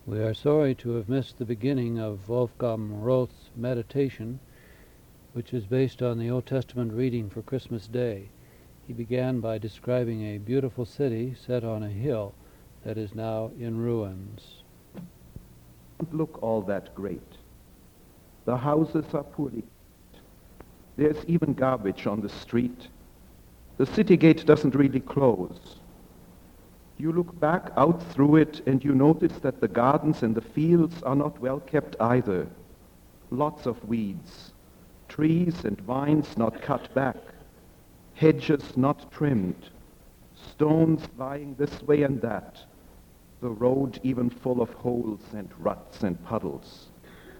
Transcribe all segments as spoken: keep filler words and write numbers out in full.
We are sorry to have missed the beginning of Wolfgang Roth's meditation, which is based on the Old Testament reading for Christmas Day. He began by describing a beautiful city set on a hill that is now in ruins. Don't look all that great. The houses are poorly. There's even garbage on the street. The city gate doesn't really close. You look back out through it and you notice that the gardens and the fields are not well kept either. Lots of weeds, trees and vines not cut back, hedges not trimmed, stones lying this way and that, the road even full of holes and ruts and puddles.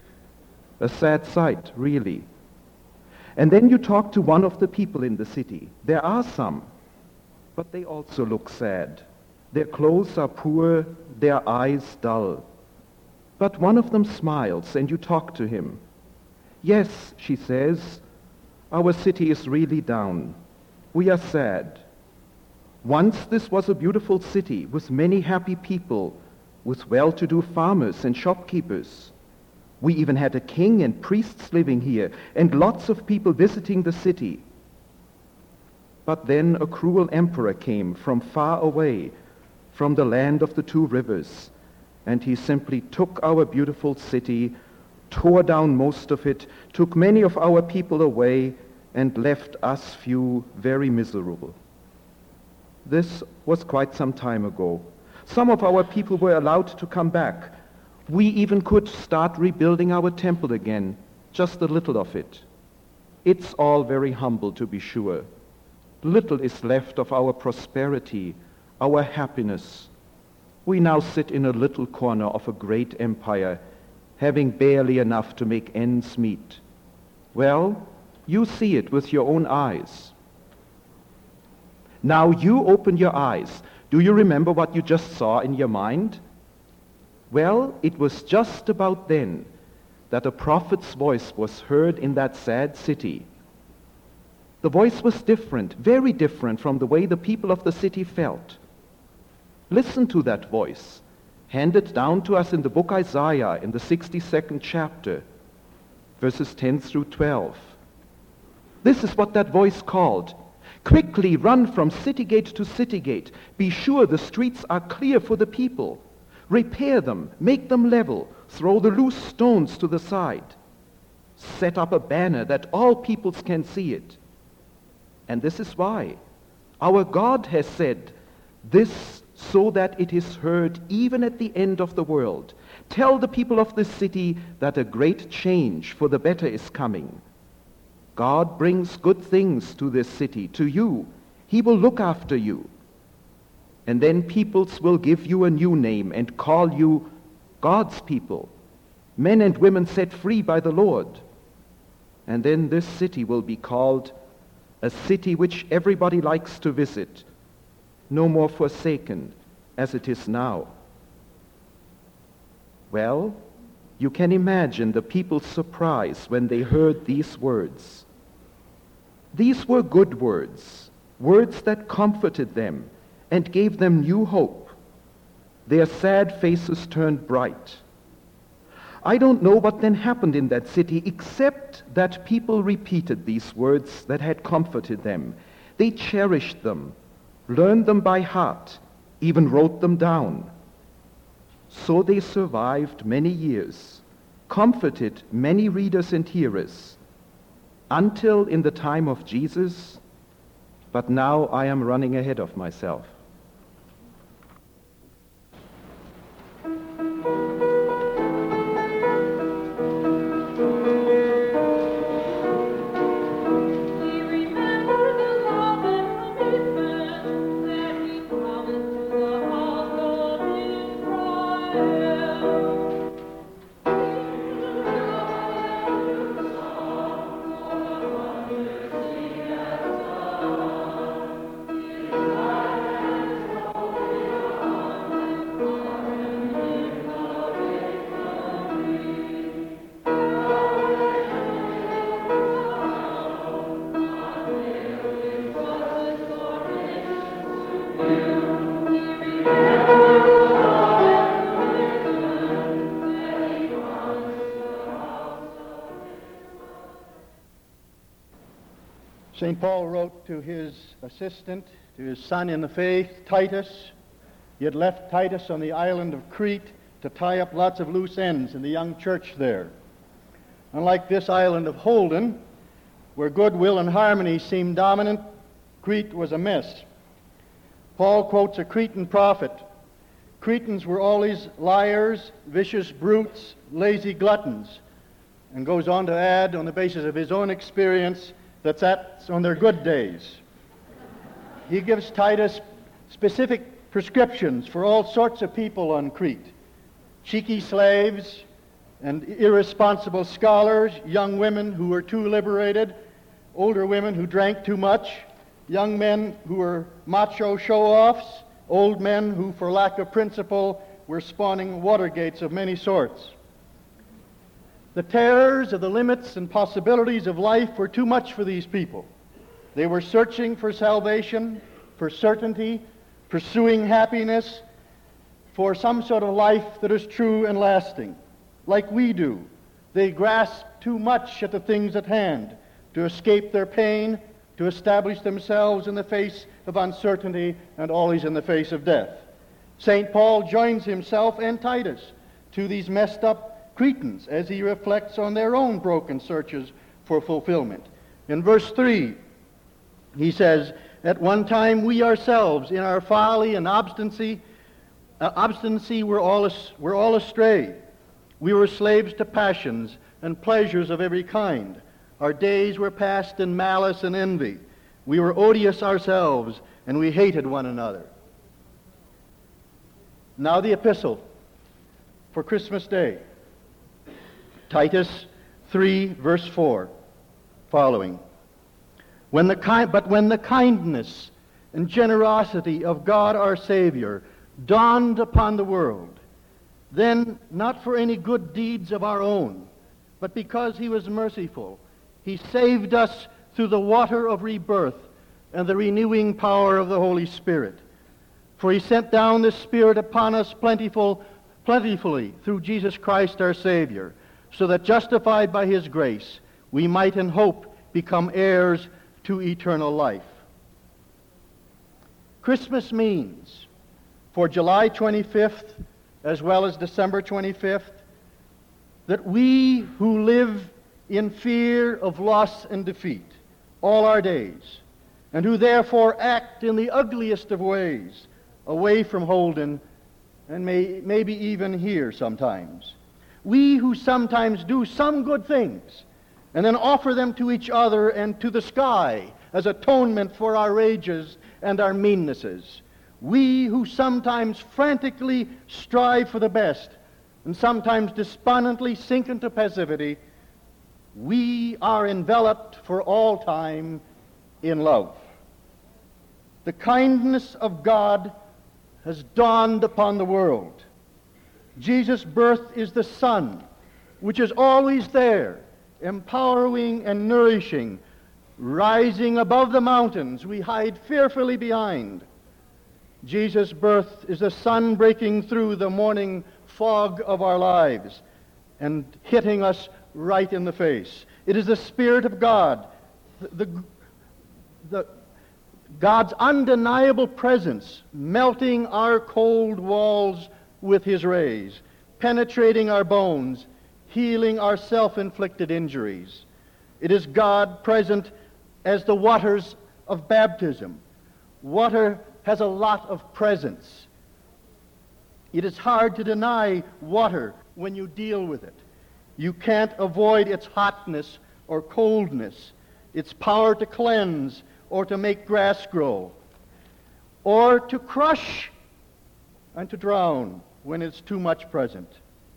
A sad sight, really. And then you talk to one of the people in the city. There are some, but they also look sad. Their clothes are poor, their eyes dull. But one of them smiles, and you talk to him. Yes, she says, our city is really down. We are sad. Once this was a beautiful city with many happy people, with well-to-do farmers and shopkeepers. We even had a king and priests living here, and lots of people visiting the city. But then a cruel emperor came from far away, from the land of the two rivers, and he simply took our beautiful city, tore down most of it, took many of our people away, and left us few very miserable. This was quite some time ago. Some of our people were allowed to come back. We even could start rebuilding our temple again, just a little of it. It's all very humble, to be sure. Little is left of our prosperity, our happiness. We now sit in a little corner of a great empire, having barely enough to make ends meet. Well, you see it with your own eyes. Now you open your eyes. Do you remember what you just saw in your mind? Well, it was just about then that a prophet's voice was heard in that sad city. The voice was different, very different from the way the people of the city felt. Listen to that voice, handed down to us in the book Isaiah in the sixty-second chapter, verses ten through twelve. This is what that voice called. Quickly run from city gate to city gate. Be sure the streets are clear for the people. Repair them, make them level, throw the loose stones to the side. Set up a banner that all peoples can see it. And this is why. Our God has said this so that it is heard even at the end of the world. Tell the people of this city that a great change for the better is coming. God brings good things to this city, to you. He will look after you. And then peoples will give you a new name and call you God's people, men and women set free by the Lord. And then this city will be called a city which everybody likes to visit, no more forsaken as it is now. Well, you can imagine the people's surprise when they heard these words. These were good words, words that comforted them and gave them new hope. Their sad faces turned bright. I don't know what then happened in that city except that people repeated these words that had comforted them. They cherished them, learned them by heart, even wrote them down. So they survived many years, comforted many readers and hearers, until in the time of Jesus, but now I am running ahead of myself. Saint Paul wrote to his assistant, to his son in the faith, Titus. He had left Titus on the island of Crete to tie up lots of loose ends in the young church there. Unlike this island of Holden, where goodwill and harmony seemed dominant, Crete was a mess. Paul quotes a Cretan prophet. Cretans were always liars, vicious brutes, lazy gluttons, and goes on to add, on the basis of his own experience, that that's on their good days. He gives Titus specific prescriptions for all sorts of people on Crete: cheeky slaves and irresponsible scholars, young women who were too liberated, older women who drank too much, young men who were macho show-offs, old men who, for lack of principle, were spawning Watergates of many sorts. The terrors of the limits and possibilities of life were too much for these people. They were searching for salvation, for certainty, pursuing happiness, for some sort of life that is true and lasting. Like we do, they grasp too much at the things at hand to escape their pain, to establish themselves in the face of uncertainty and always in the face of death. Saint Paul joins himself and Titus to these messed up Cretans as he reflects on their own broken searches for fulfillment. In verse three, he says, "At one time we ourselves, in our folly and obstinacy, uh, obstinacy were all, as, were all astray. We were slaves to passions and pleasures of every kind. Our days were passed in malice and envy. We were odious ourselves, and we hated one another." Now the epistle for Christmas Day. Titus three, verse four, following. When the ki- but when the kindness and generosity of God our Savior dawned upon the world, then not for any good deeds of our own, but because he was merciful, he saved us through the water of rebirth and the renewing power of the Holy Spirit. For he sent down the Spirit upon us plentiful, plentifully through Jesus Christ our Savior, so that justified by his grace, we might in hope become heirs to eternal life. Christmas means, for July twenty-fifth as well as December twenty-fifth, that we who live in fear of loss and defeat all our days, and who therefore act in the ugliest of ways, away from Holden, and may, maybe even here sometimes, we who sometimes do some good things and then offer them to each other and to the sky as atonement for our rages and our meannesses, we who sometimes frantically strive for the best and sometimes despondently sink into passivity, we are enveloped for all time in love. The kindness of God has dawned upon the world. Jesus' birth is the sun, which is always there, empowering and nourishing, rising above the mountains we hide fearfully behind. Jesus' birth is the sun breaking through the morning fog of our lives and hitting us right in the face. It is the Spirit of God, the, the, the God's undeniable presence melting our cold walls with his rays, penetrating our bones, healing our self-inflicted injuries. It is God present as the waters of baptism. Water has a lot of presence. It is hard to deny water when you deal with it. You can't avoid its hotness or coldness, its power to cleanse or to make grass grow, or to crush and to drown when it's too much present.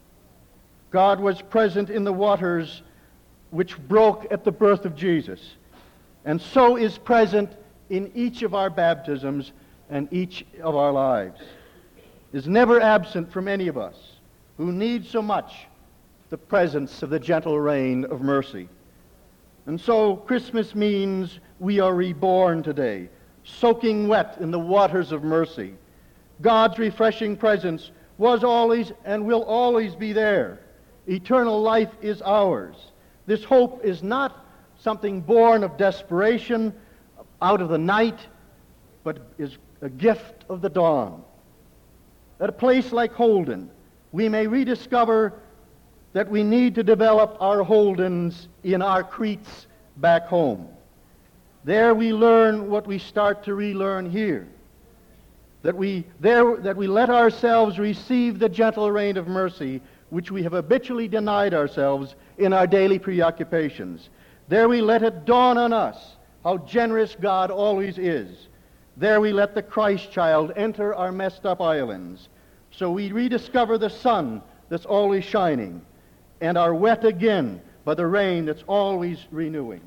God was present in the waters which broke at the birth of Jesus, and so is present in each of our baptisms and each of our lives. Is never absent from any of us who need so much the presence of the gentle rain of mercy. And so Christmas means we are reborn today, soaking wet in the waters of mercy. God's refreshing presence was always and will always be there. Eternal life is ours. This hope is not something born of desperation, out of the night, but is a gift of the dawn. At a place like Holden, we may rediscover that we need to develop our Holdens in our Cretes back home. There we learn what we start to relearn here. That we, there, that we let ourselves receive the gentle rain of mercy which we have habitually denied ourselves in our daily preoccupations. There we let it dawn on us how generous God always is. There we let the Christ child enter our messed up islands. So we rediscover the sun that's always shining and are wet again by the rain that's always renewing.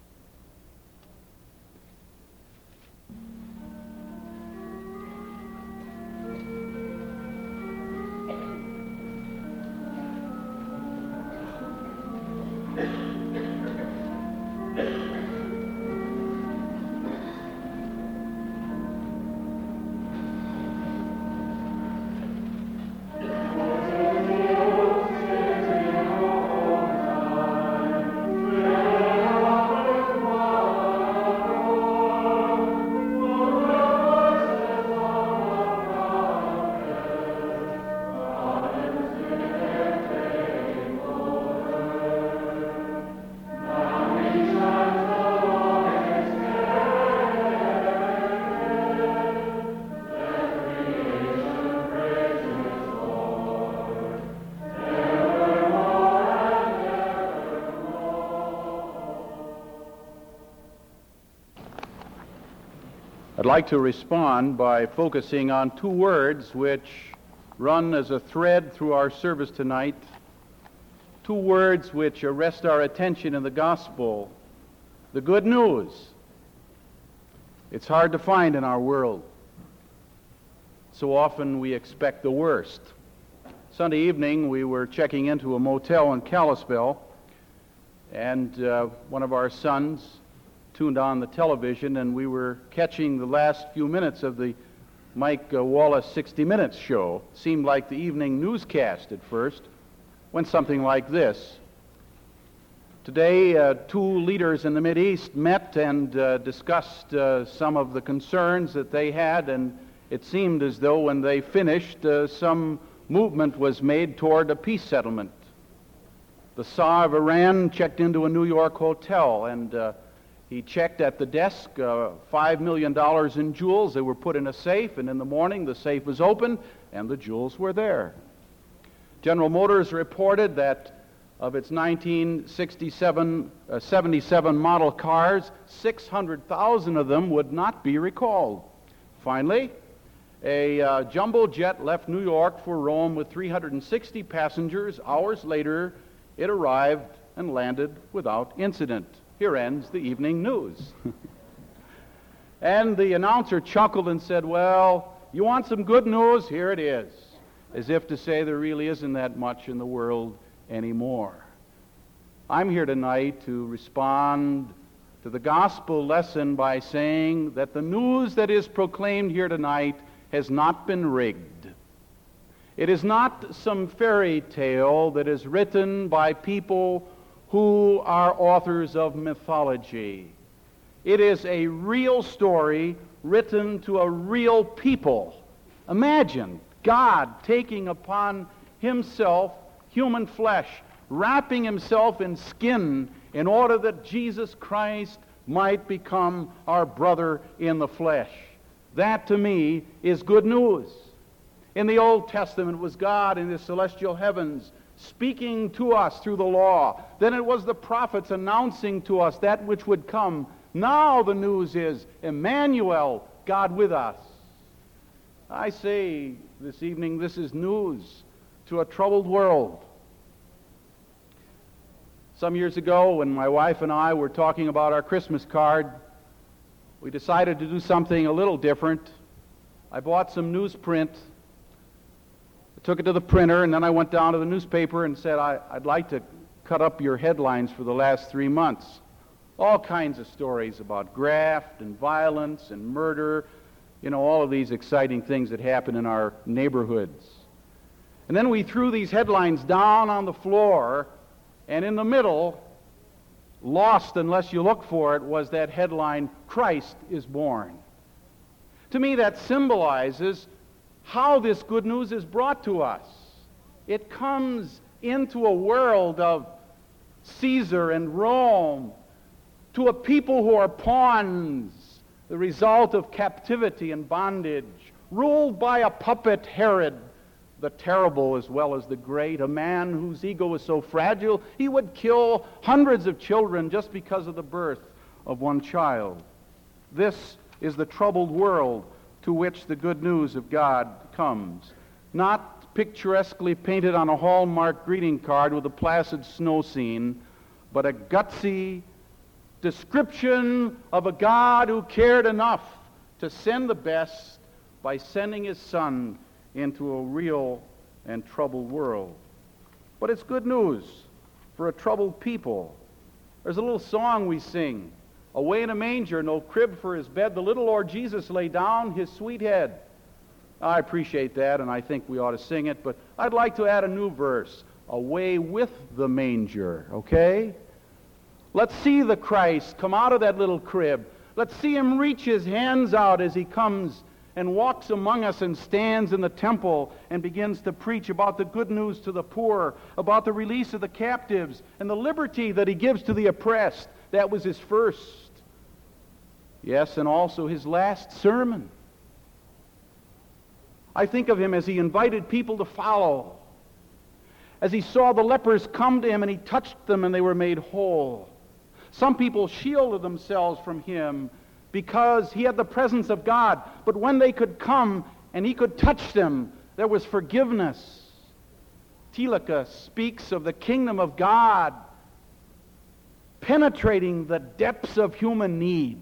I'd like to respond by focusing on two words which run as a thread through our service tonight, two words which arrest our attention in the gospel: the good news. It's hard to find in our world. So often we expect the worst. Sunday evening we were checking into a motel in Kalispell, and uh, one of our sons tuned on the television, and we were catching the last few minutes of the Mike uh, Wallace sixty minutes show. Seemed like the evening newscast at first. Went something like this. Today, uh, two leaders in the Mideast met and uh, discussed uh, some of the concerns that they had, and it seemed as though when they finished, uh, some movement was made toward a peace settlement. The Shah of Iran checked into a New York hotel, and uh, he checked at the desk uh, five million dollars in jewels. They were put in a safe, and in the morning the safe was opened, and the jewels were there. General Motors reported that of its nineteen sixty-seven, uh, seventy-seven model cars, six hundred thousand of them would not be recalled. Finally, a uh, jumbo jet left New York for Rome with three hundred sixty passengers. Hours later, it arrived and landed without incident. Here ends the evening news. And the announcer chuckled and said, "Well, you want some good news? Here it is." As if to say there really isn't that much in the world anymore. I'm here tonight to respond to the gospel lesson by saying that the news that is proclaimed here tonight has not been rigged. It is not some fairy tale that is written by people who are authors of mythology. It is a real story written to a real people. Imagine God taking upon himself human flesh, wrapping himself in skin in order that Jesus Christ might become our brother in the flesh. That, to me, is good news. In the Old Testament, it was God in the celestial heavens speaking to us through the law. Then it was the prophets announcing to us that which would come. Now the news is Emmanuel, God with us. I say this evening, this is news to a troubled world. Some years ago, when my wife and I were talking about our Christmas card, we decided to do something a little different. I bought some newsprint, took it to the printer, and then I went down to the newspaper and said, I, I'd like to cut up your headlines for the last three months. All kinds of stories about graft and violence and murder, you know, all of these exciting things that happen in our neighborhoods. And then we threw these headlines down on the floor, and in the middle, lost unless you look for it, was that headline, "Christ is born." To me, that symbolizes how this good news is brought to us. It comes into a world of Caesar and Rome, to a people who are pawns, the result of captivity and bondage, ruled by a puppet Herod, the terrible as well as the great, a man whose ego was so fragile he would kill hundreds of children just because of the birth of one child. This is the troubled world to which the good news of God comes. Not picturesquely painted on a Hallmark greeting card with a placid snow scene, but a gutsy description of a God who cared enough to send the best by sending his Son into a real and troubled world. But it's good news for a troubled people. There's a little song we sing, "Away in a manger, no crib for his bed, the little Lord Jesus lay down his sweet head." I appreciate that, and I think we ought to sing it, but I'd like to add a new verse, "Away with the manger," okay? Let's see the Christ come out of that little crib. Let's see him reach his hands out as he comes and walks among us and stands in the temple and begins to preach about the good news to the poor, about the release of the captives, and the liberty that he gives to the oppressed. That was his first. Yes, and also his last sermon. I think of him as he invited people to follow, as he saw the lepers come to him and he touched them and they were made whole. Some people shielded themselves from him because he had the presence of God, but when they could come and he could touch them, there was forgiveness. Telecahh speaks of the kingdom of God penetrating the depths of human need.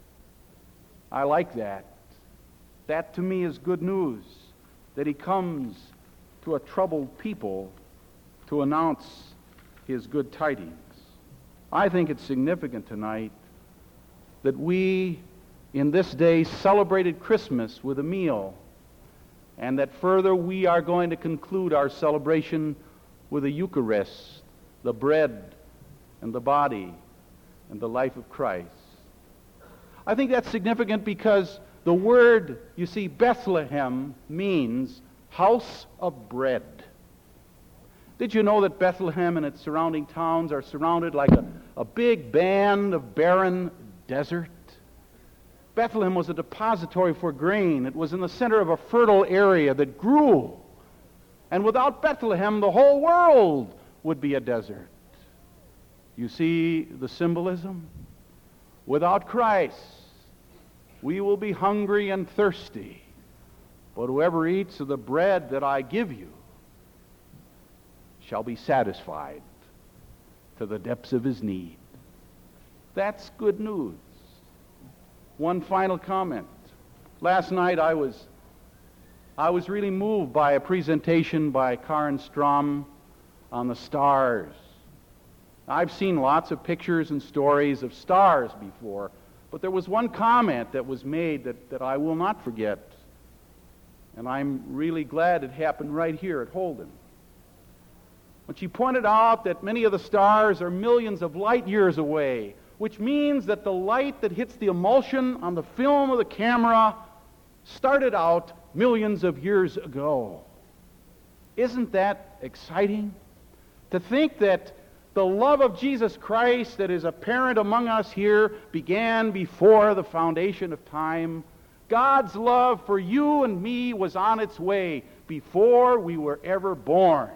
I like that. That to me is good news, that he comes to a troubled people to announce his good tidings. I think it's significant tonight that we, in this day, celebrated Christmas with a meal, and that further we are going to conclude our celebration with a Eucharist, the bread and the body and the life of Christ. I think that's significant because the word, you see, Bethlehem means house of bread. Did you know that Bethlehem and its surrounding towns are surrounded like a, a big band of barren desert? Bethlehem was a depository for grain. It was in the center of a fertile area that grew. And without Bethlehem, the whole world would be a desert. You see the symbolism? Without Christ, we will be hungry and thirsty. But whoever eats of the bread that I give you shall be satisfied to the depths of his need. That's good news. One final comment. Last night I was I was really moved by a presentation by Karen Strom on the stars. I've seen lots of pictures and stories of stars before, but there was one comment that was made that, that I will not forget. And I'm really glad it happened right here at Holden. When she pointed out that many of the stars are millions of light years away, which means that the light that hits the emulsion on the film of the camera started out millions of years ago. Isn't that exciting? To think that the love of Jesus Christ that is apparent among us here began before the foundation of time. God's love for you and me was on its way before we were ever born.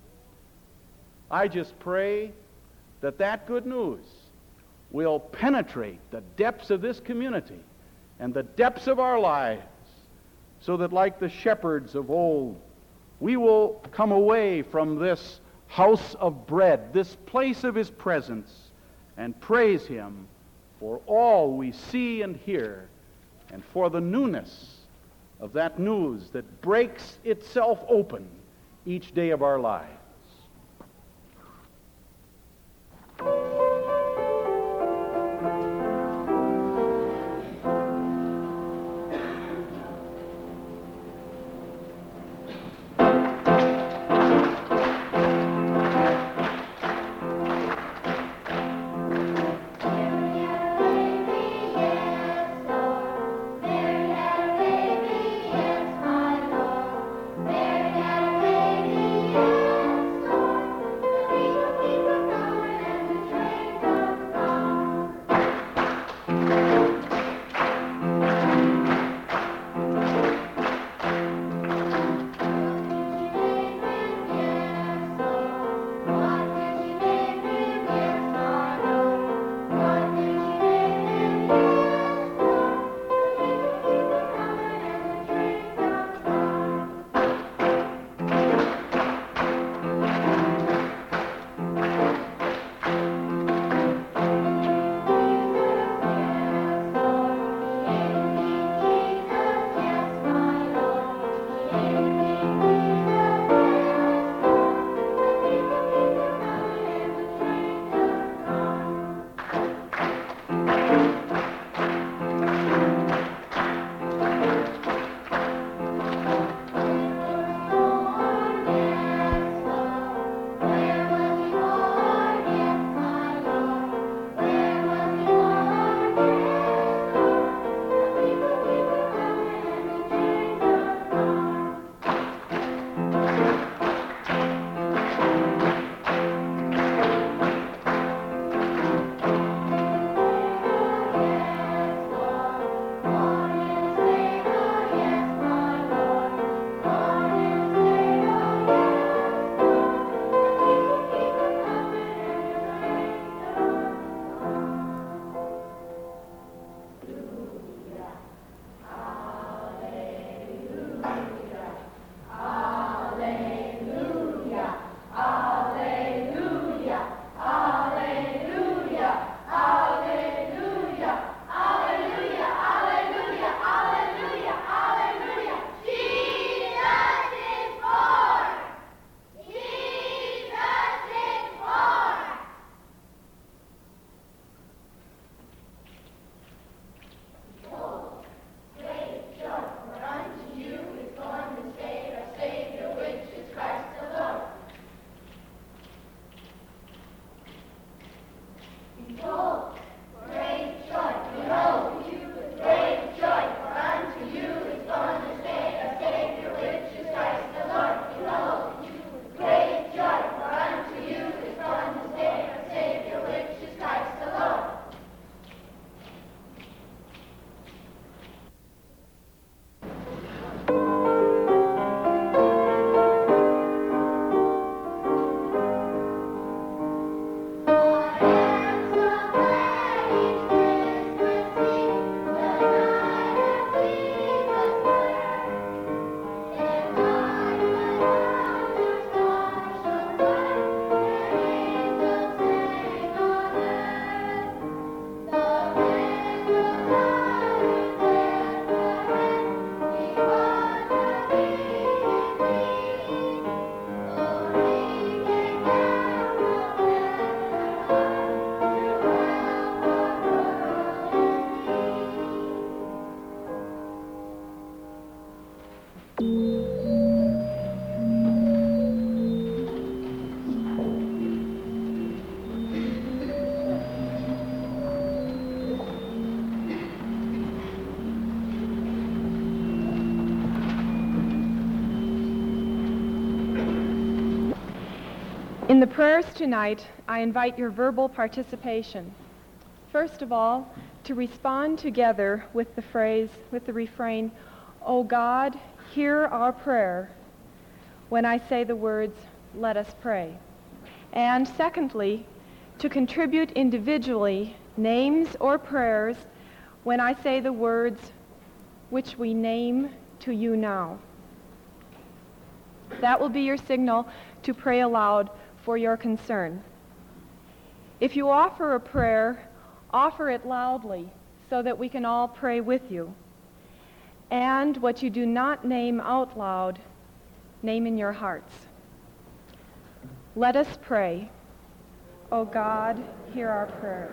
I just pray that that good news will penetrate the depths of this community and the depths of our lives, so that like the shepherds of old, we will come away from this house of bread, this place of his presence, and praise him for all we see and hear, and for the newness of that news that breaks itself open each day of our lives. In the prayers tonight, I invite your verbal participation. First of all, to respond together with the phrase, with the refrain, "O God, hear our prayer," when I say the words, "Let us pray." And secondly, to contribute individually names or prayers when I say the words, "which we name to you now." That will be your signal to pray aloud for your concern. If you offer a prayer, offer it loudly so that we can all pray with you. And what you do not name out loud, name in your hearts. Let us pray. O God, hear our prayer.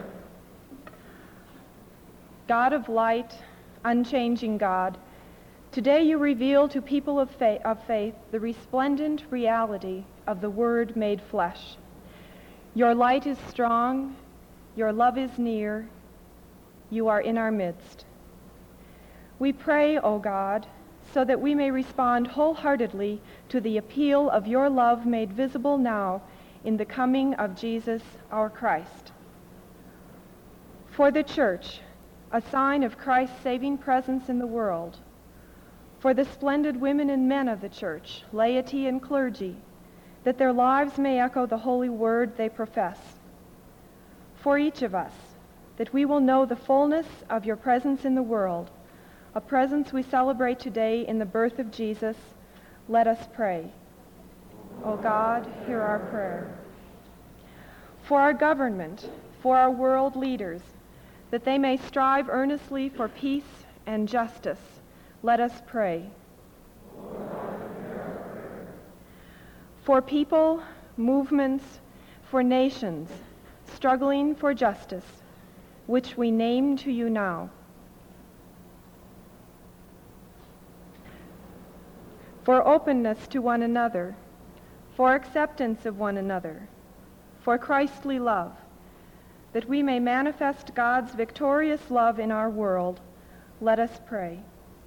God of light, unchanging God, today you reveal to people of faith, of faith the resplendent reality of the Word made flesh. Your light is strong, your love is near, you are in our midst. We pray, O God, so that we may respond wholeheartedly to the appeal of your love made visible now in the coming of Jesus our Christ. For the church, a sign of Christ's saving presence in the world. For the splendid women and men of the church, laity and clergy, that their lives may echo the holy word they profess. For each of us, that we will know the fullness of your presence in the world, a presence we celebrate today in the birth of Jesus, let us pray. O God, hear our prayer. For our government, for our world leaders, that they may strive earnestly for peace and justice, let us pray. For people, movements, for nations, struggling for justice, which we name to you now. For openness to one another, for acceptance of one another, for Christly love, that we may manifest God's victorious love in our world, let us pray.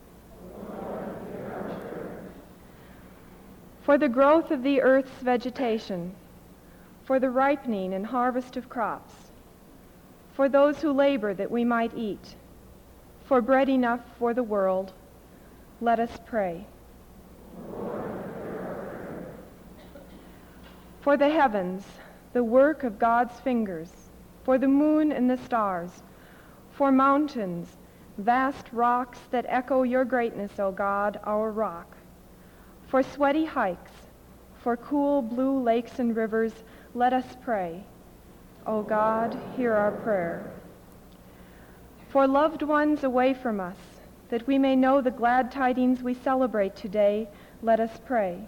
For the growth of the earth's vegetation, for the ripening and harvest of crops, for those who labor that we might eat, for bread enough for the world, let us pray. For the heavens, the work of God's fingers, for the moon and the stars, for mountains, vast rocks that echo your greatness, O God, our rock, for sweaty hikes, for cool blue lakes and rivers, let us pray. O God, hear our prayer. For loved ones away from us, that we may know the glad tidings we celebrate today, let us pray.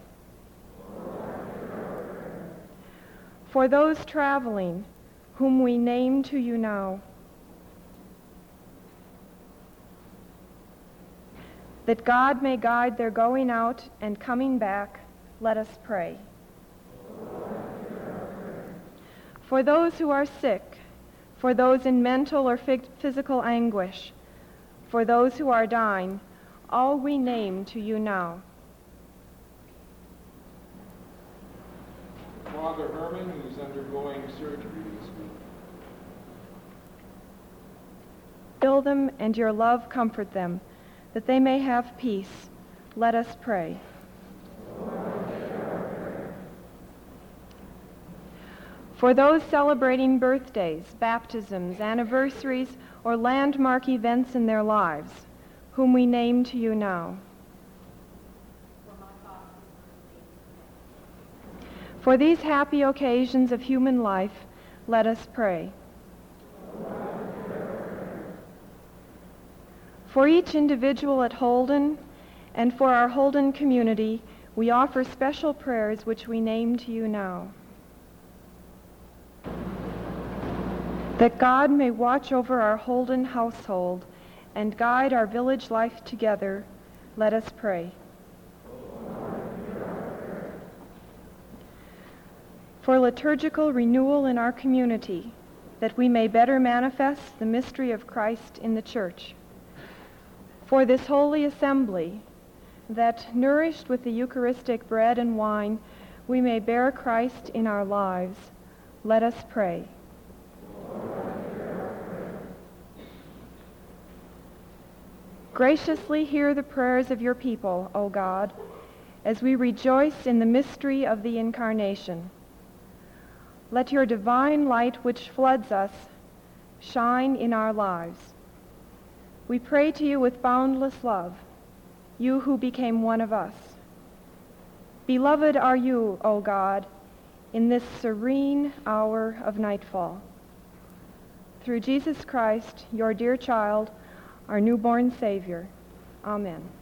For those traveling, whom we name to you now, that God may guide their going out and coming back, let us pray. For those who are sick, for those in mental or physical anguish, for those who are dying, all we name to you now. Father Herman, who's undergoing surgery this week. Fill them and your love comfort them, that they may have peace. Let us pray. For those celebrating birthdays, baptisms, anniversaries, or landmark events in their lives, whom we name to you now. For these happy occasions of human life, let us pray. For each individual at Holden and for our Holden community, we offer special prayers which we name to you now. That God may watch over our Holden household and guide our village life together, let us pray. For liturgical renewal in our community, that we may better manifest the mystery of Christ in the church. For this holy assembly, that nourished with the Eucharistic bread and wine, we may bear Christ in our lives, let us pray. Graciously hear the prayers of your people, O God, as we rejoice in the mystery of the Incarnation. Let your divine light which floods us shine in our lives. We pray to you with boundless love, you who became one of us. Beloved are you, O God, in this serene hour of nightfall. Through Jesus Christ, your dear child, our newborn Savior. Amen.